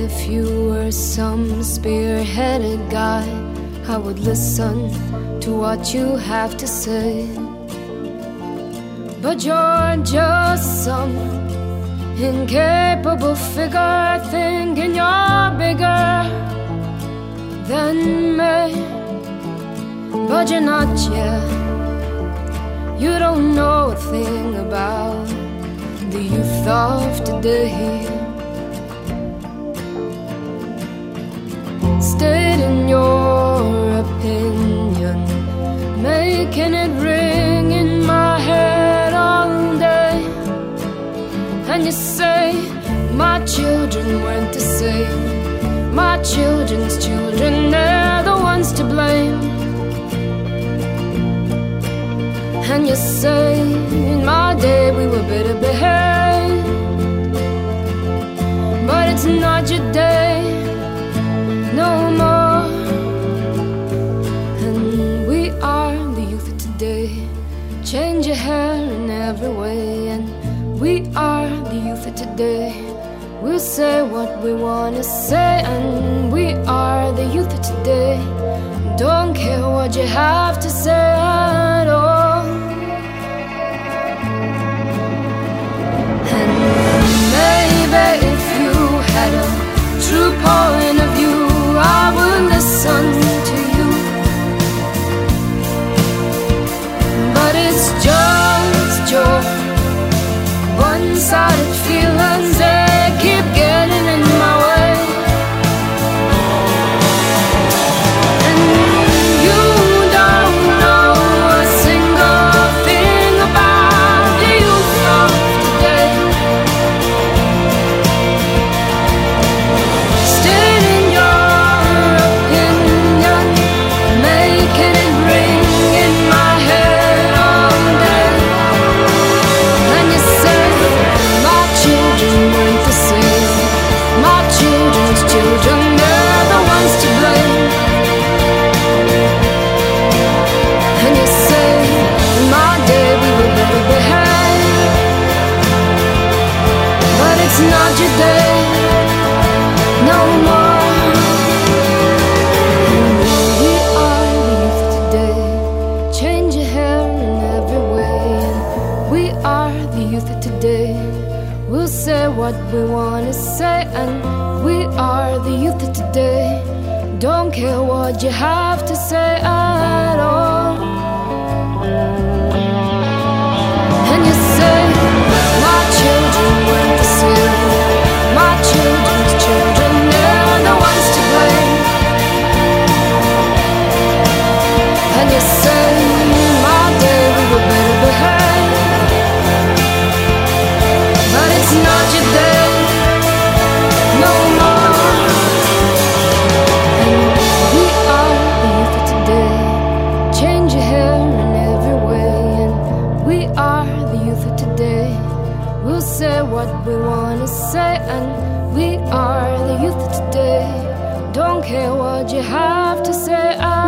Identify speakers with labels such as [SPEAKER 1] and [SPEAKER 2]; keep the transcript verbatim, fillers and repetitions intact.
[SPEAKER 1] if you were some spearheaded guy, I would listen to what you have to say. But you're just some incapable figure, thinking you're bigger than me. But you're not yet. You don't know a thing about the youth of today. Stating your opinion, making it ring in my head all day. And you say my children weren't the same, my children's children, they're the ones to blame. And you say in my day we were better behaved, but it's not your day no more. And we are the youth of today. Change your hair in every way. And we are the youth of today. We'll say what we wanna say. And we are the youth of today. Don't care what you have to say at all. And maybe if you had a true point of view, I would listen to you. But it's just your one-sided feelings, they keep getting in my way. And you don't know a single thing about the youth of today. Stating your opinion, making it ring in my head all day. And you say my children weren't the same, my children's children, they're the ones to blame. And you say in my day we were better behaved, but it's not your day no more. And we are the youth of today. Change your hair in every way. And we are the youth of today. We'll say what we wanna say. And we are the youth of today. Don't care what you have to say at all. And you say my children weren't the same, my children's children, they're the ones to blame. And you say in my day we were better behaved, but it's not your day no more. And we are the youth of today. Change your hair in every way. And we are the youth of today. We'll say what we wanna say. And we are the youth of today. Don't care what you have to say.